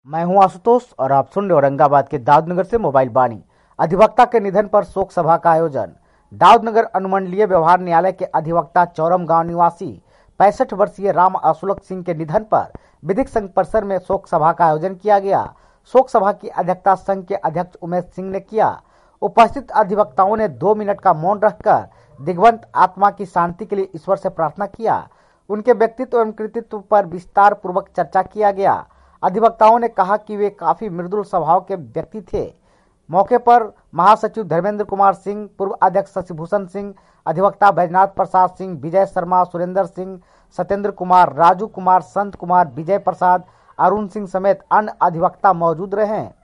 मैं हूं आशुतोष और आप सुन रहे औरंगाबाद के दाऊदनगर से मोबाइल बानी। अधिवक्ता के निधन पर शोक सभा का आयोजन। दाऊदनगर अनुमंडलीय व्यवहार न्यायालय के अधिवक्ता चौरम गांव निवासी 65 वर्षीय राम अशोक सिंह के निधन पर विधिक संघ परिसर में शोक सभा का आयोजन किया गया। शोक सभा की अध्यक्षता संघ के अध्यक्ष उमेश सिंह ने किया। उपस्थित अधिवक्ताओं ने 2 मिनट का मौन रखकर दिग्वंत आत्मा की शांति के लिए ईश्वर से प्रार्थना किया। उनके व्यक्तित्व एवं कृतित्व पर विस्तार पूर्वक चर्चा किया गया। अधिवक्ताओं ने कहा कि वे काफी मृदुल स्वभाव के व्यक्ति थे। मौके पर महासचिव धर्मेंद्र कुमार सिंह, पूर्व अध्यक्ष शशिभूषण सिंह, अधिवक्ता बैजनाथ प्रसाद सिंह, विजय शर्मा, सुरेंद्र सिंह, सत्येंद्र कुमार, राजू कुमार, संत कुमार, विजय प्रसाद, अरुण सिंह समेत अन्य अधिवक्ता मौजूद रहे।